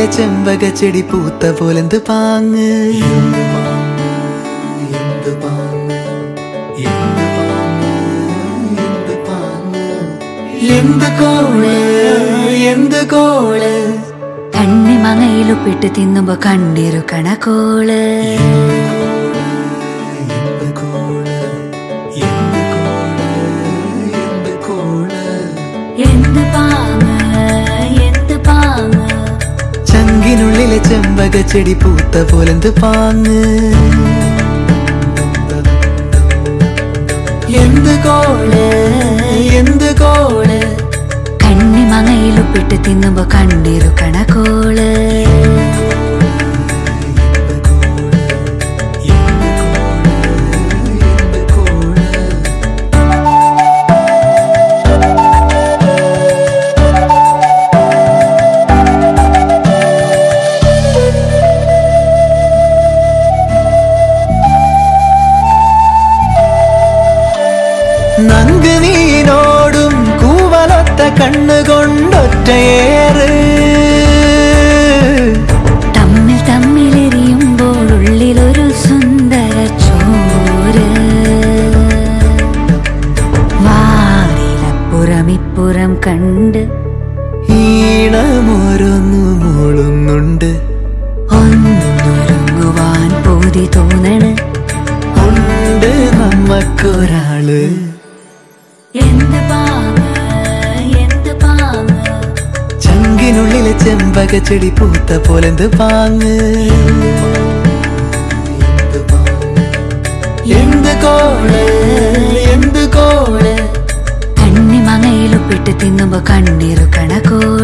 ചങ്കിനുള്ളിലെ ചെമ്പക ചെടി പൂത്ത പോലെന്ത് പാങ്ങ് എന്ത് കോള് എന്ത് കോള് കണ്ണി മങ്ങയിലുപ്പിട്ട് തിന്നുമ്പോ കണ്ടിരിക്കണ കോള് എന്ത് പാങ്ങ് എന്ത് പാങ്ങ് ചങ്കിനുള്ളിലെ ചെമ്പക ചെടി പൂത്ത പോലെന്ത് പാങ്ങ് എന്ത് കോള് എന്ത് കോള് കണ്ണി മങ്ങയിലുപ്പിട്ട് തിന്നുമ്പോ കണ്ടിരിക്കണ കോള് നങ്ക് നീനോടും കൂവലൊത്ത കണ്ണുകൊണ്ടൊറ്റയേറ് തമ്മിൽ തമ്മിലെറിയുമ്പോൾ ഉള്ളിലൊരു സുന്ദര ചോര് വാതിലപ്പുറമിപ്പുറം കണ്ട് ഈണമോരൊന്നു മൂളുന്നുണ്ട് ഒന്നൊരുങ്ങുവാൻ പോതി തോന്നണ് ഉണ്ട് നമ്മക്കൊരാള് എന്ത് പാങ്ങ് എന്ത് പാങ്ങ് ചങ്കിനുള്ളിലെ ചെമ്പക ചെടി പൂത്ത പോലെന്ത് പാങ്ങ് എന്ത് കോള് എന്ത് കോള് കണ്ണി മങ്ങയിലുപ്പിട്ട് തിന്നുമ്പോ കണ്ടിരിക്കണ കോള്